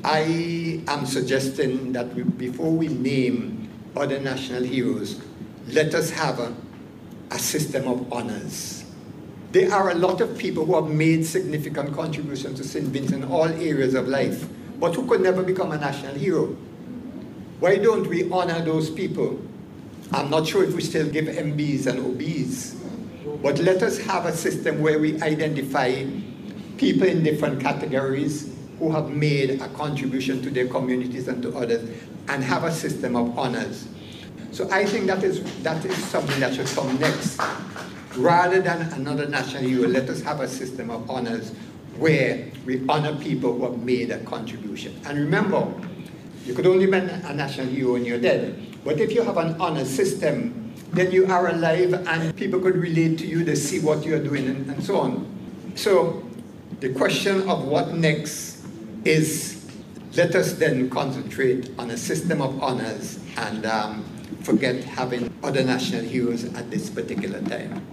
I am suggesting that before we name other national heroes, let us have a system of honors. There are a lot of people who have made significant contributions to St. Vincent in all areas of life, but who could never become a national hero. Why don't we honor those people? I'm not sure if we still give MBs and OBs, but let us have a system where we identify people in different categories who have made a contribution to their communities and to others, and have a system of honors. So I think that is something that should come next. Rather than another national hero, let us have a system of honors where we honor people who have made a contribution. And remember, you could only be a national hero when you're dead. But if you have an honor system, then you are alive and people could relate to you, they see what you're doing and so on. So the question of what next is, let us then concentrate on a system of honors and forget having other national heroes at this particular time.